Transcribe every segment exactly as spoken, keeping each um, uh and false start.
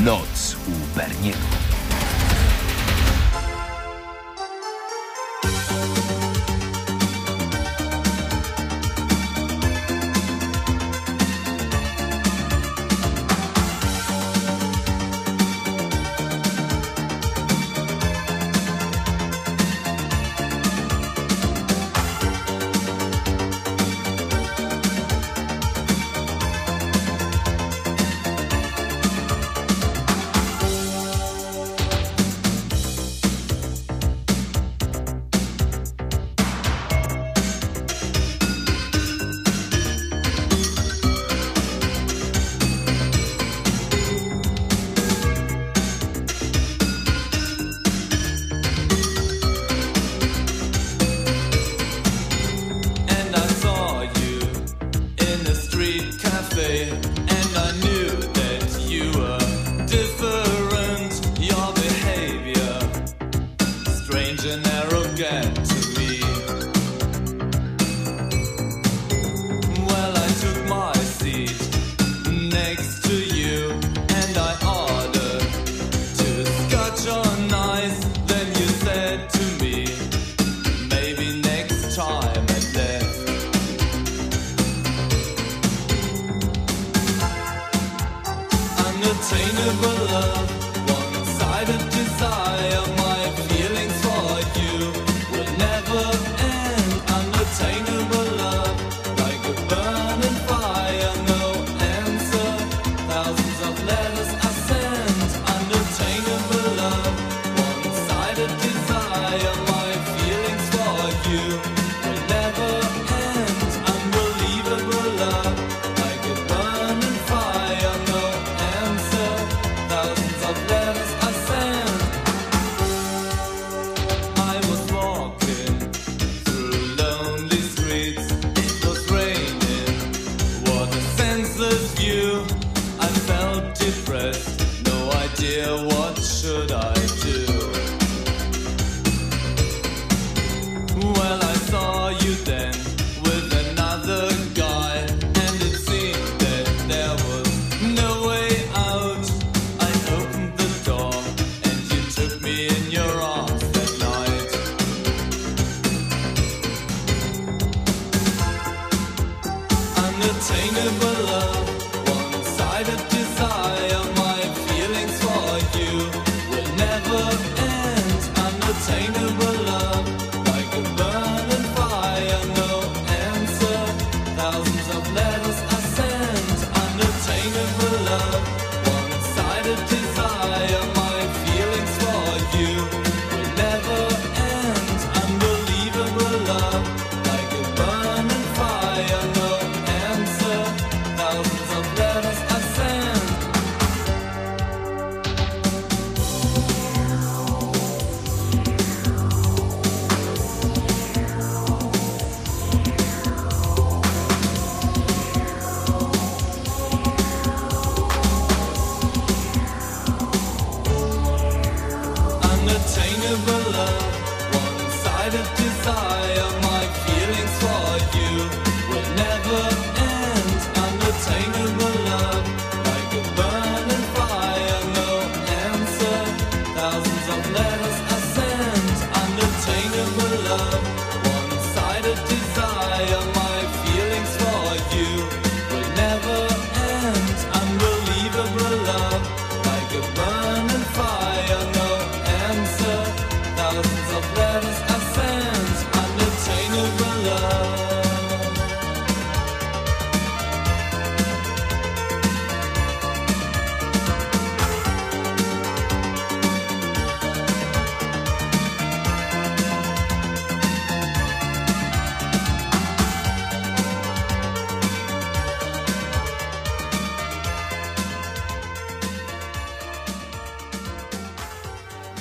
Noc u Berniego.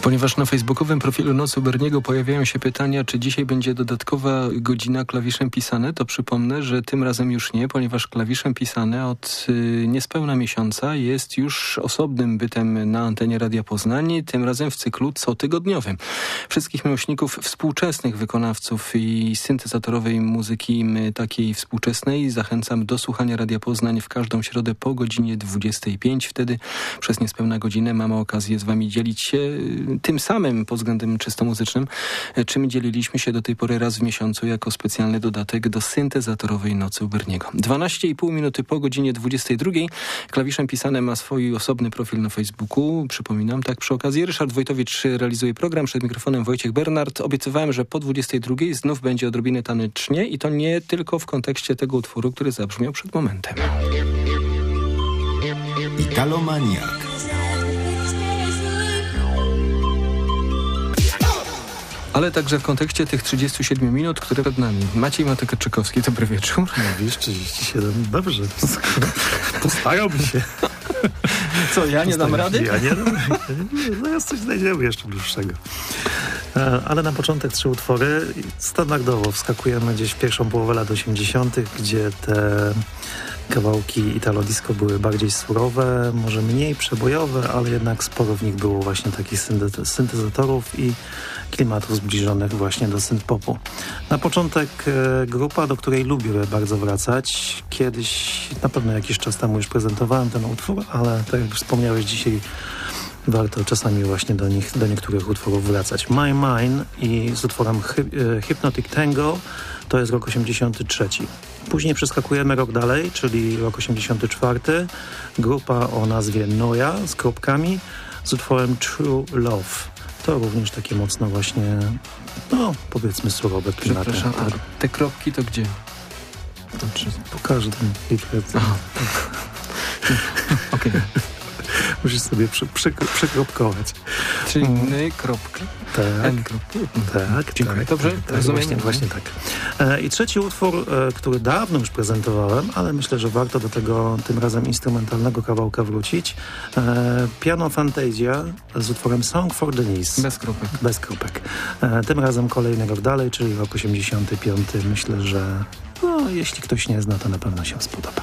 Ponieważ na facebookowym profilu Nocy u Berniego pojawiają się pytania, czy dzisiaj będzie dodatkowa godzina klawiszem pisane, to przypomnę, że tym razem już nie, ponieważ klawiszem pisane od y, niespełna miesiąca jest już osobnym bytem na antenie Radia Poznań, tym razem w cyklu cotygodniowym. Wszystkich miłośników współczesnych wykonawców i syntezatorowej muzyki takiej współczesnej zachęcam do słuchania Radia Poznań w każdą środę po godzinie dwudziestej piątej. Wtedy przez niespełna godzinę mamy okazję z wami dzielić się tym samym pod względem czysto muzycznym, czym dzieliliśmy się do tej pory raz w miesiącu jako specjalny dodatek do syntezatorowej Nocy u Berniego. dwanaście i pół minuty po godzinie dwudziestej drugiej. Klawiszem pisane ma swój osobny profil na Facebooku. Przypominam, tak przy okazji. Ryszard Wojtowicz realizuje program. Przed mikrofonem Wojciech Bernard. Obiecywałem, że po dwudziestej drugiej znów będzie odrobinę tanecznie i to nie tylko w kontekście tego utworu, który zabrzmiał przed momentem. Italomaniak. Ale także w kontekście tych trzydziestu siedmiu minut, które przed nami. Maciej Matykaczykowski, dobry wieczór. Mówisz trzydzieści siedem, dobrze. Postarałbym się. Co, ja nie dam rady? Ja nie dam. Zaraz coś znajdziemy jeszcze dłuższego. Ale na początek trzy utwory. Standardowo wskakujemy gdzieś w pierwszą połowę lat osiemdziesiątych, gdzie te kawałki Italo Disco były bardziej surowe, może mniej przebojowe, ale jednak sporo w nich było właśnie takich syntezatorów i klimatów zbliżonych właśnie do synth-popu. Na początek e, grupa, do której lubię bardzo wracać. Kiedyś, na pewno jakiś czas temu już prezentowałem ten utwór, ale tak jak wspomniałeś dzisiaj, warto czasami właśnie do nich, do niektórych utworów wracać. My Mine i z utworem Hy- Hypnotic Tango to jest rok osiemdziesiąty trzeci. Później przeskakujemy rok dalej, czyli rok osiemdziesiąty czwarty. Grupa o nazwie Noja z kropkami z utworem True Love. To również takie mocno właśnie, no powiedzmy surowe klimaty. Przepraszam, a te kropki to gdzie? To czy po każdym literze. Okej. Musisz sobie przy, przy, przykropkować. Czyli N, kropka, tak, N, kropka. Tak, dziękuję. Tak, Dobrze, tak, rozumiem. Właśnie, właśnie tak. E, I trzeci utwór, e, który dawno już prezentowałem, ale myślę, że warto do tego tym razem instrumentalnego kawałka wrócić. E, Piano Fantasia z utworem Song for Denise. Bez kropek. Bez kropek. E, tym razem kolejny rok dalej, czyli rok osiemdziesiąty piąty. Myślę, że no, jeśli ktoś nie zna, to na pewno się spodoba.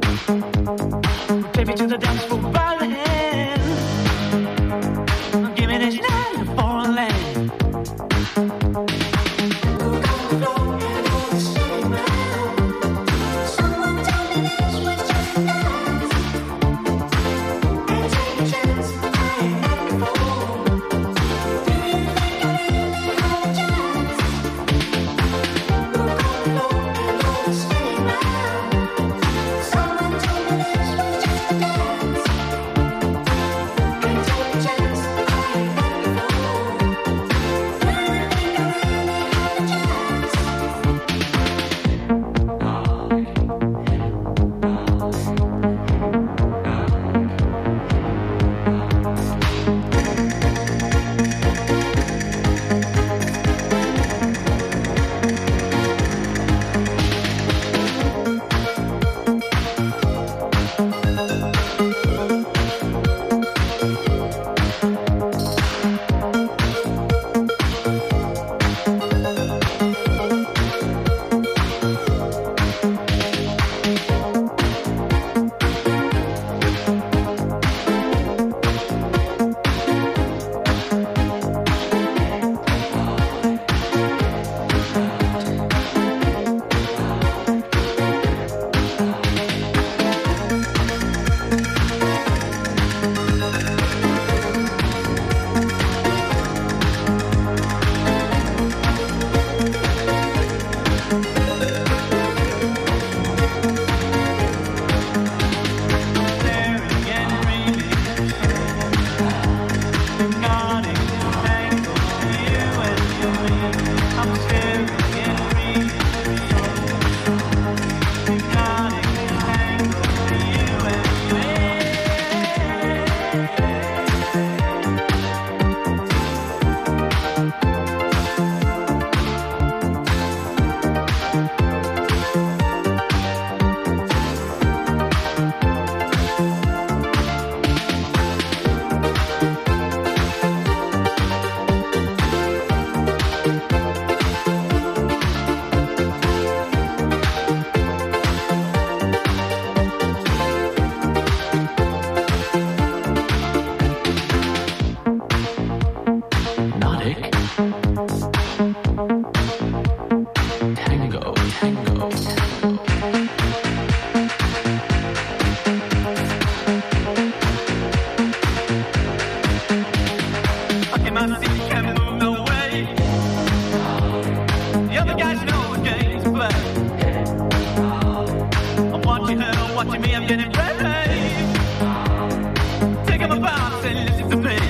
Take me to the dance floor by the hand. Give me watching her, watching me, I'm getting ready. Taking my bounce and listen to me.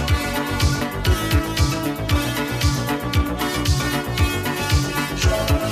Sure.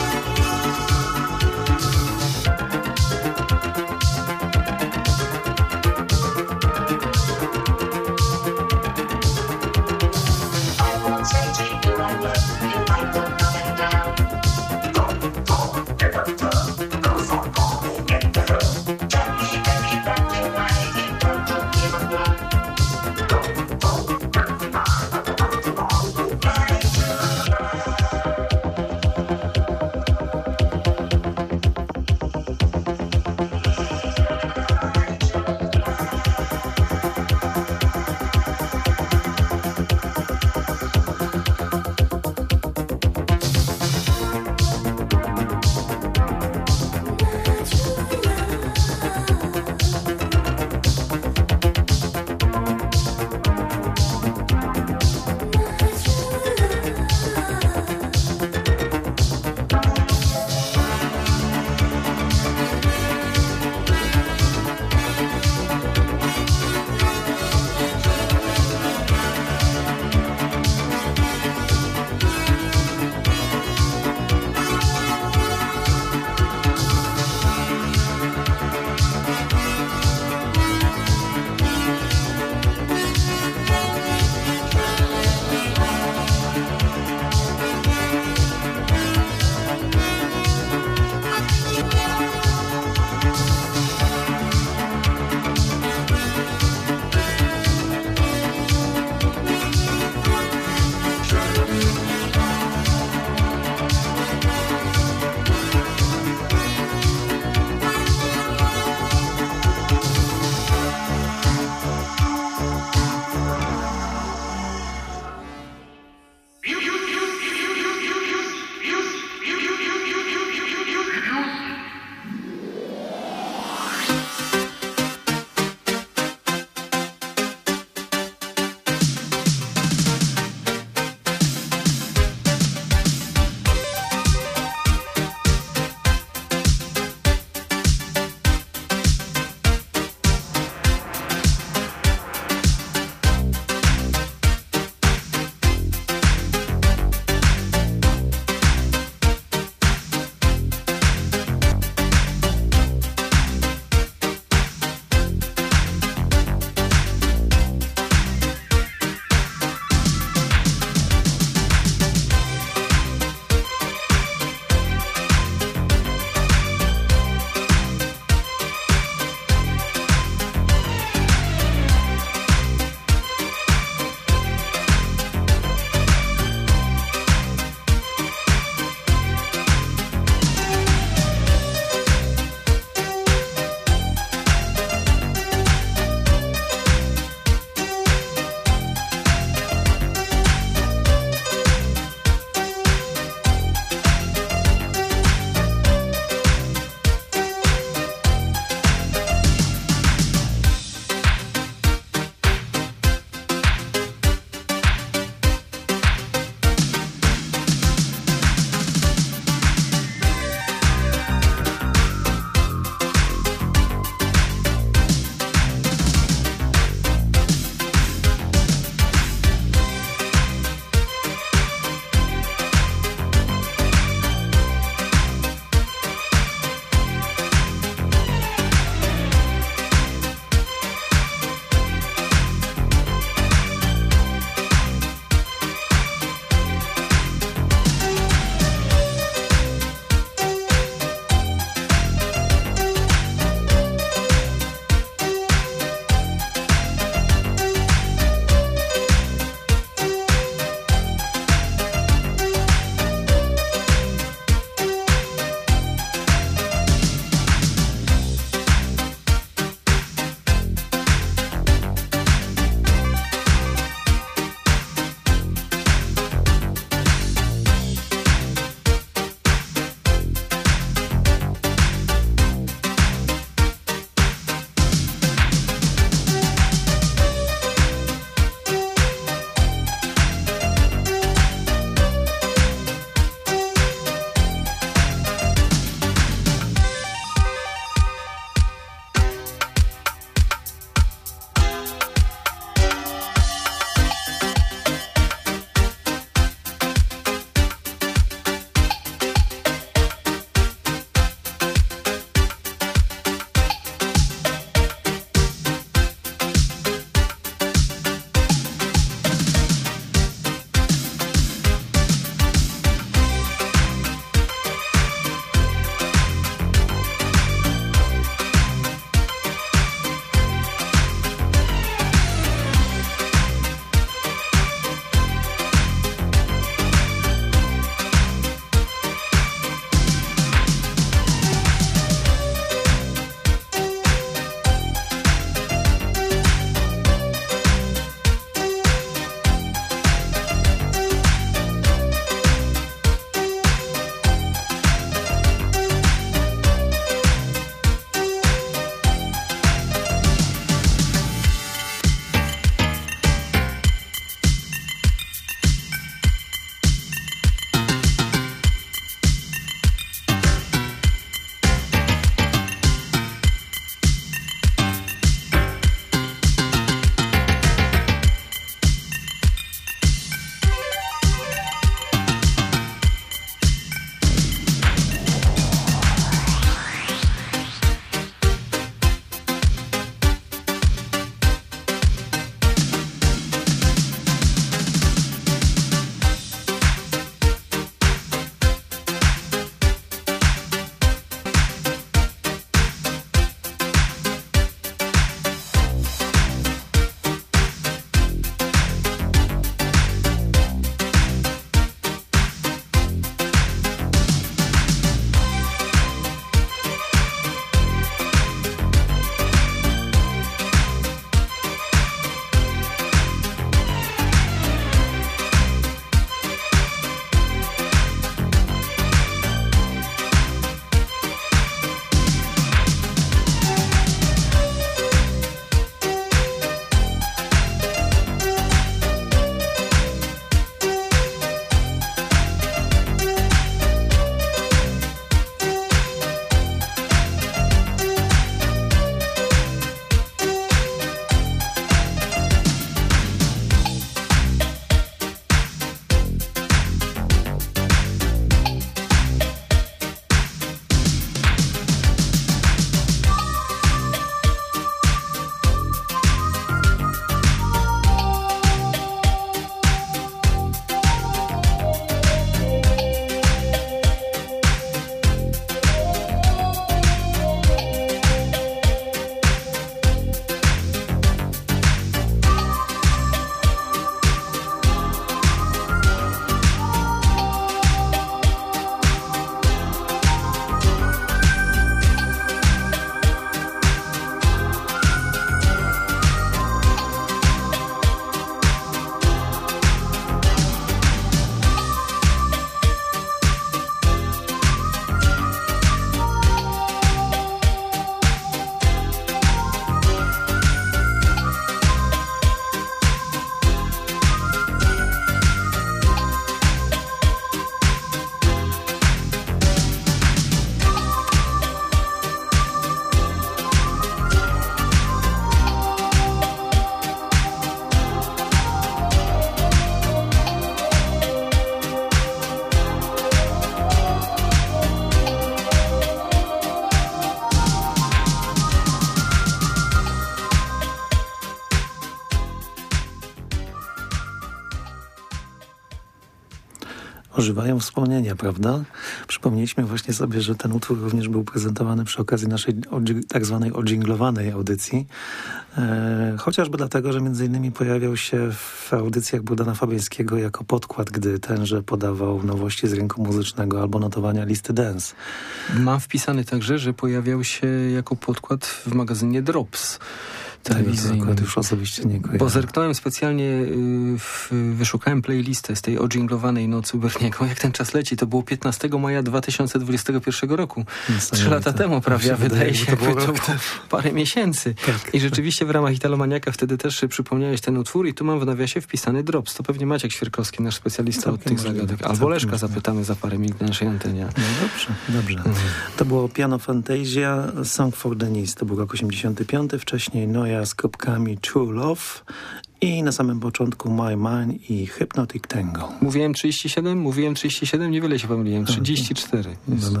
Ożywają wspomnienia, prawda? Przypomnieliśmy właśnie sobie, że ten utwór również był prezentowany przy okazji naszej tak zwanej odżinglowanej audycji. E, chociażby dlatego, że między innymi pojawiał się w audycjach Bogdana Fabiańskiego jako podkład, gdy tenże podawał nowości z rynku muzycznego albo notowania listy dance. Mam wpisany także, że pojawiał się jako podkład w magazynie Drops telewizyjnym. Akurat już osobiście nie kojarzę. Bo zerknąłem specjalnie, y, w, wyszukałem playlistę z tej odżinglowanej Nocy u Berniego. Jak ten czas leci, to było piętnastego maja dwa tysiące dwudziestego pierwszego roku. Trzy lata temu prawie, a wydaje się, jakby to było parę miesięcy. Tak. I rzeczywiście w ramach Italomaniaka wtedy też przypomniałeś ten utwór i tu mam w nawiasie wpisany Drops. To pewnie Maciek Świerkowski, nasz specjalista od tych zagadek. Albo Leszka możliwe. Zapytamy za parę minut na naszej antenie. No dobrze, dobrze. Mhm. To było Piano Fantasia, Song for Denise. To był rok osiemdziesiąty piąty. Wcześniej Noja z kropkami True Love i na samym początku My Mind i Hypnotic Tango. Mówiłem trzydzieści siedem? Mówiłem trzydzieści siedem? Niewiele się pomyliłem. trzydzieści cztery. No, no.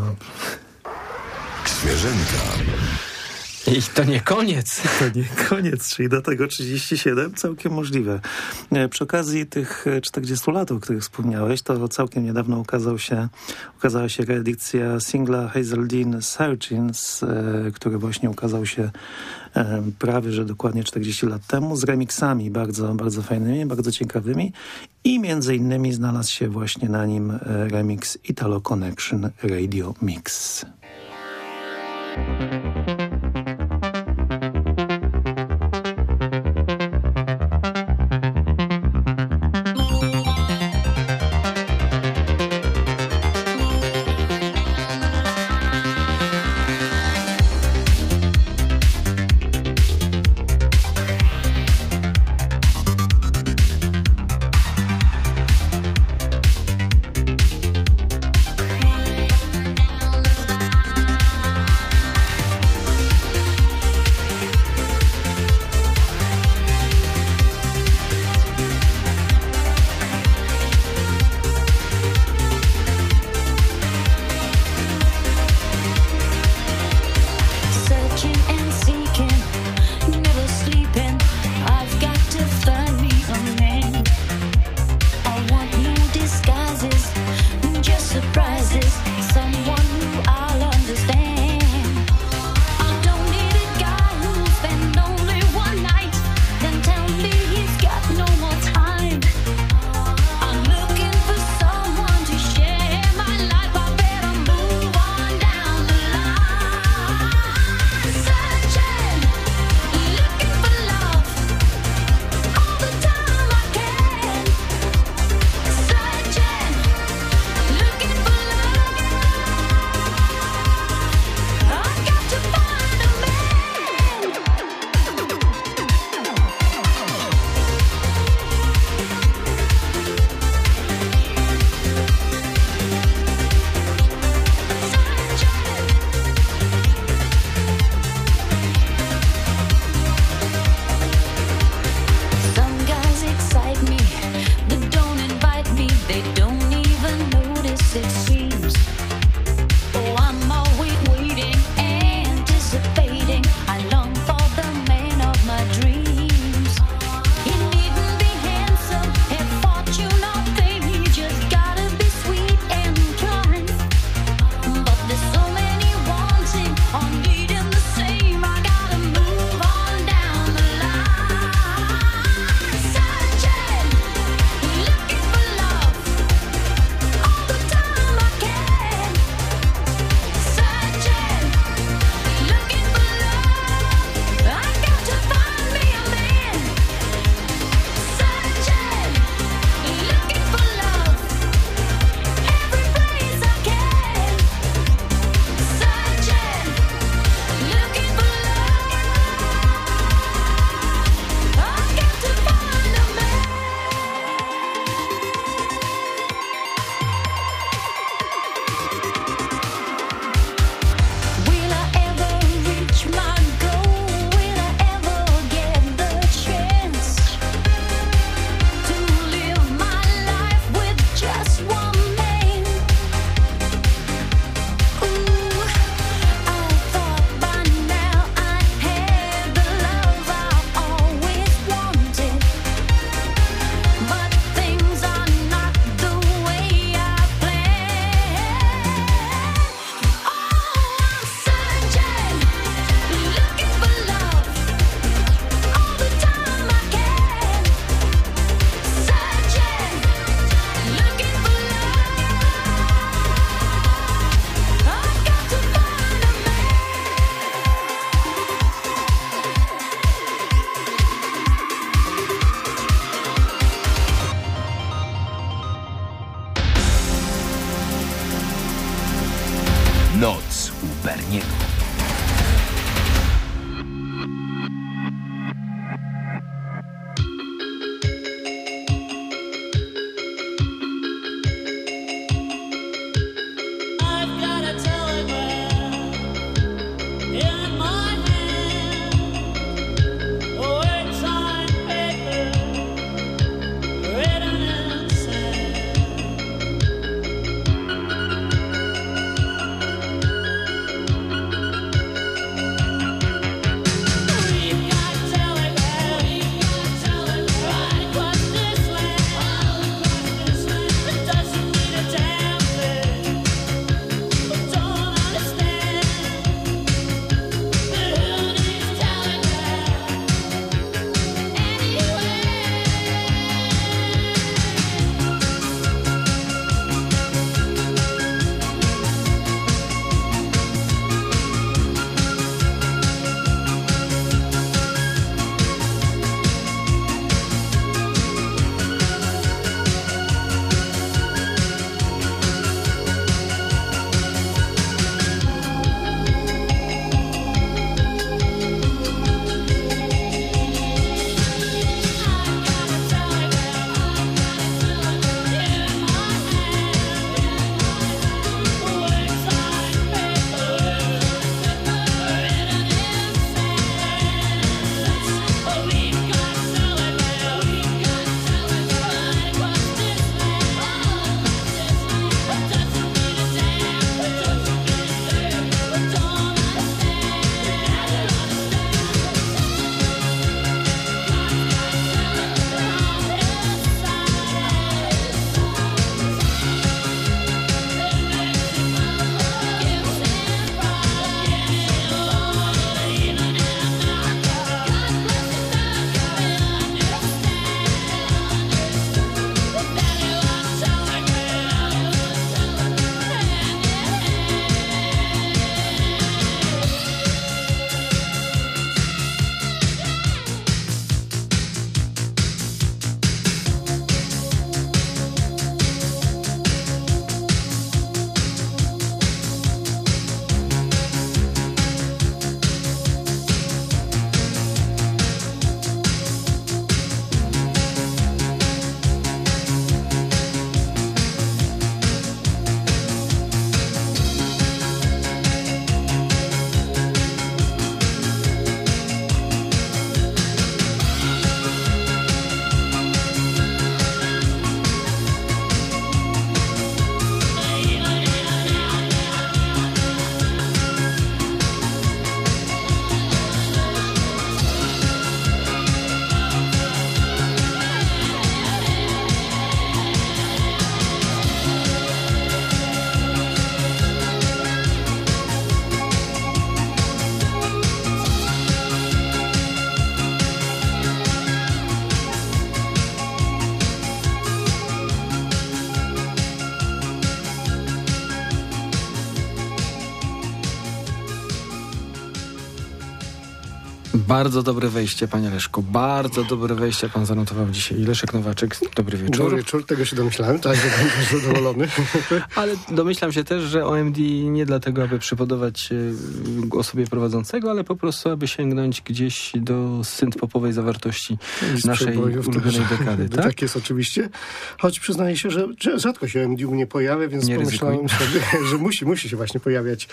Świeżynka. I to nie koniec. To nie koniec, czyli do tego trzydzieści siedem całkiem możliwe. Przy okazji tych czterdziestu lat, o których wspomniałeś, to całkiem niedawno ukazał się, ukazała się reedycja singla Hazeldean Searchings, który właśnie ukazał się prawie, że dokładnie czterdzieści lat temu, z remixami bardzo, bardzo fajnymi, bardzo ciekawymi i między innymi znalazł się właśnie na nim remix Italo Connection Radio Mix. niego. Bardzo dobre wejście, panie Leszku. Bardzo dobre wejście pan zanotował dzisiaj. Leszek Nowaczyk, dobry wieczór. Dobry wieczór, tego się domyślałem, tak, że będę zadowolony. Ale domyślam się też, że O M D nie dlatego, aby przypodobać osobie prowadzącego, ale po prostu, aby sięgnąć gdzieś do synth-popowej zawartości naszej ulubionej dekady. Tak? Tak jest oczywiście. Choć przyznaję się, że rzadko się O M D u mnie pojawia, więc nie pomyślałem ryzykuj. sobie, że musi, musi się właśnie pojawiać.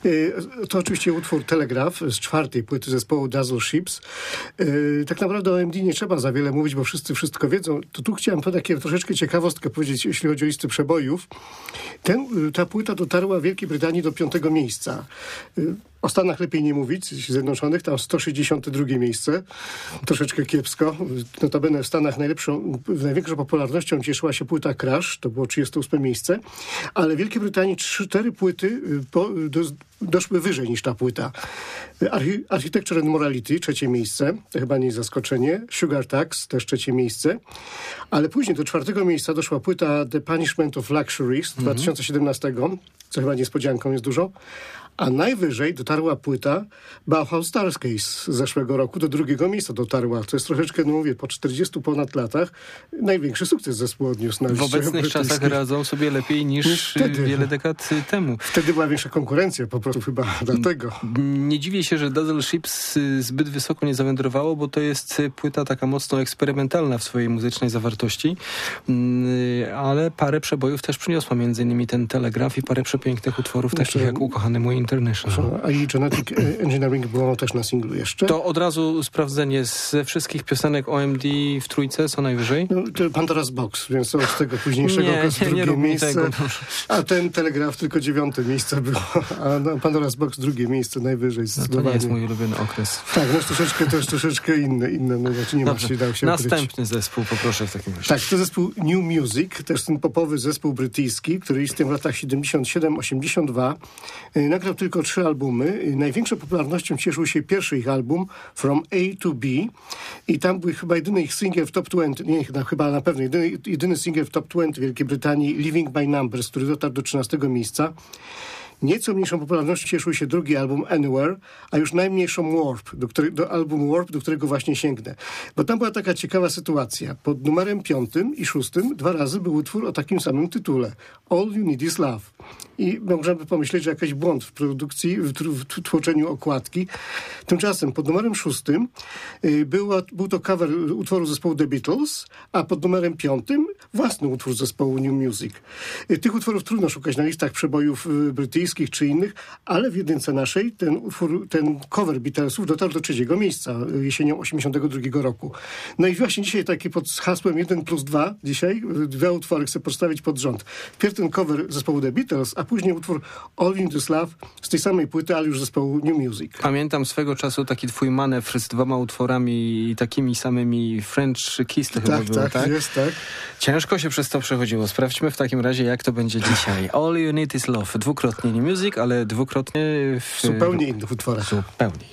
To oczywiście utwór Telegraph z czwartej płyty zespołu Dazzle Ships. Tak naprawdę o O M D nie trzeba za wiele mówić, bo wszyscy wszystko wiedzą. To tu chciałem to takie troszeczkę ciekawostkę powiedzieć, jeśli chodzi o listę przebojów. Ten, ta płyta dotarła w Wielkiej Brytanii do piątego miejsca. O Stanach lepiej nie mówić, Zjednoczonych, tam sto sześćdziesiąte drugie miejsce. Troszeczkę kiepsko. Notabene w Stanach najlepszą, największą popularnością cieszyła się płyta Crash, to było trzydzieste ósme miejsce, ale w Wielkiej Brytanii cztery płyty po, do, doszły wyżej niż ta płyta. Archi- Architecture and Morality, trzecie miejsce, to chyba nie jest zaskoczenie. Sugar Tax, też trzecie miejsce. Ale później do czwartego miejsca doszła płyta The Punishment of Luxury z dwa tysiące siedemnastego, co chyba niespodzianką jest dużo. A najwyżej dotarła płyta Bauhaus Starscase z zeszłego roku, do drugiego miejsca dotarła. To jest troszeczkę, no mówię, po czterdziestu ponad latach największy sukces zespół odniósł na W obecnych czasach radzą sobie lepiej niż, niż wtedy. Wiele dekad temu. Wtedy była większa konkurencja po prostu chyba dlatego. Nie dziwię się, że Dazzle Ships zbyt wysoko nie zawędrowało, bo to jest płyta taka mocno eksperymentalna w swojej muzycznej zawartości, ale parę przebojów też przyniosła, między innymi ten Telegraf i parę przepięknych utworów, Jeszcze, takich jak Ukochany mój International. A i Genetic Engineering było też na singlu jeszcze. To od razu sprawdzenie ze wszystkich piosenek O M D w trójce, co najwyżej? No, to Pandora's Box, więc od tego późniejszego nie, okresu nie, drugie nie miejsce. Tego, a ten Telegraf tylko dziewiąte miejsce było, a no, Pandora's Box drugie miejsce najwyżej. No, to nie jest mój ulubiony okres. Tak, no troszeczkę, to jest troszeczkę inne, inne no, znaczy nie Dobrze. ma się, dał się Następny ukryć. zespół, poproszę w takim razie. Tak, to zespół New Music, też ten popowy zespół brytyjski, który istniał w latach siedemdziesiąt siedem osiemdziesiąt dwa. Nagrał tylko trzy albumy. Największą popularnością cieszył się pierwszy ich album From A to B i tam był chyba jedyny ich singiel w top dwadzieścia, nie, no, chyba na pewno jedyny, jedyny singiel w top dwadzieścia Wielkiej Brytanii, Living by Numbers, który dotarł do trzynastego miejsca. Nieco mniejszą popularnością cieszył się drugi album Anywhere, a już najmniejszą Warp, do, który, do albumu Warp, do którego właśnie sięgnę. Bo tam była taka ciekawa sytuacja. Pod numerem piątym i szóstym dwa razy był utwór o takim samym tytule. All You Need Is Love. I możemy pomyśleć, że jakiś błąd w produkcji, w, w tłoczeniu okładki. Tymczasem pod numerem szóstym y, było, był to cover utworu zespołu The Beatles, a pod numerem piątym własny utwór zespołu New Music. Y, tych utworów trudno szukać na listach przebojów y, brytyjskich czy innych, ale w jedynce naszej ten utwór, ten cover Beatlesów dotarł do trzeciego miejsca y, jesienią osiemdziesiątego drugiego roku. No i właśnie dzisiaj taki pod hasłem jeden plus dwa, dzisiaj y, dwa utwory chcę postawić pod rząd. Wpierw ten cover zespołu The Beatles, a później utwór All You Need Is Love z tej samej płyty, ale już zespołu New Music. Pamiętam swego czasu taki twój manewr z dwoma utworami i takimi samymi French Kiss to chyba Tak, było, tak, tak? jest, tak. Ciężko się przez to przechodziło. Sprawdźmy w takim razie, jak to będzie dzisiaj. All You Need Is Love. Dwukrotnie New Music, ale dwukrotnie w zupełnie innych utworach. Zupełnie.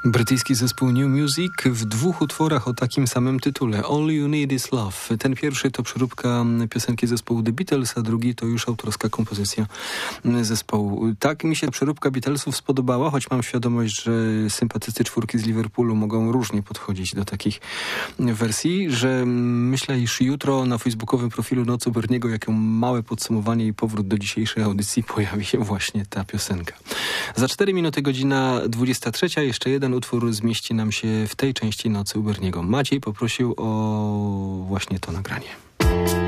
Brytyjski zespół New Music w dwóch utworach o takim samym tytule. All You Need Is Love. Ten pierwszy to przeróbka piosenki zespołu The Beatles, a drugi to już autorska kompozycja zespołu. Tak mi się przeróbka Beatlesów spodobała, choć mam świadomość, że sympatycy czwórki z Liverpoolu mogą różnie podchodzić do takich wersji, że myślę, iż jutro na facebookowym profilu Nocy Berniego jako małe podsumowanie i powrót do dzisiejszej audycji pojawi się właśnie ta piosenka. Za cztery minuty godzina dwudziesta trzecia. Jeszcze jeden utwór zmieści nam się w tej części Nocy u Berniego. Maciej poprosił o właśnie to nagranie.